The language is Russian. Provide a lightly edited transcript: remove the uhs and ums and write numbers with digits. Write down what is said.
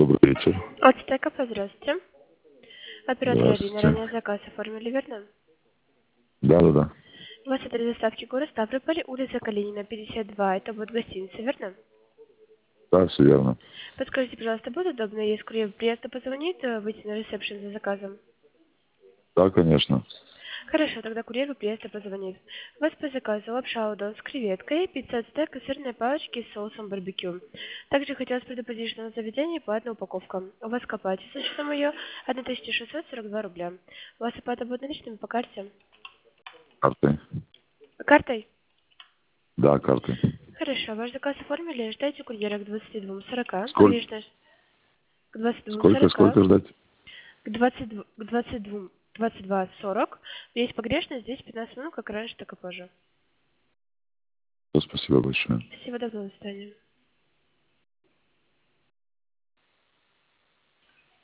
Добрый вечер. От стека, здравствуйте. Оператор Алина, Здравствуйте. ранее заказ оформили, верно? Да. У вас адрес доставки город Ставрополь, улица Калинина, 52. Это будет гостиница, верно? Да, все верно. Подскажите, пожалуйста, будет удобно, если курьер приезда позвонит, выйти на ресепшн за заказом? Да, конечно. Хорошо, тогда курьер приезда позвонит. У вас по заказу лапша удон с креветкой, пицца стек и сырные палочки с соусом барбекю. Также хотелось предупредить, что на заведении платная упаковка. У вас копайте с учетом ее 1642 рубля. У вас оплата будет наличными по карте? Карты. Картой? Да, карты. Хорошо, ваш заказ оформили, ждайте курьера к 22:40. Сколько? Погрешность к 22:40. Сколько ждать? К 22:40. Есть погрешность, здесь 15 минут, как раньше, так и позже. Спасибо большое. Всего доброго, до свидания.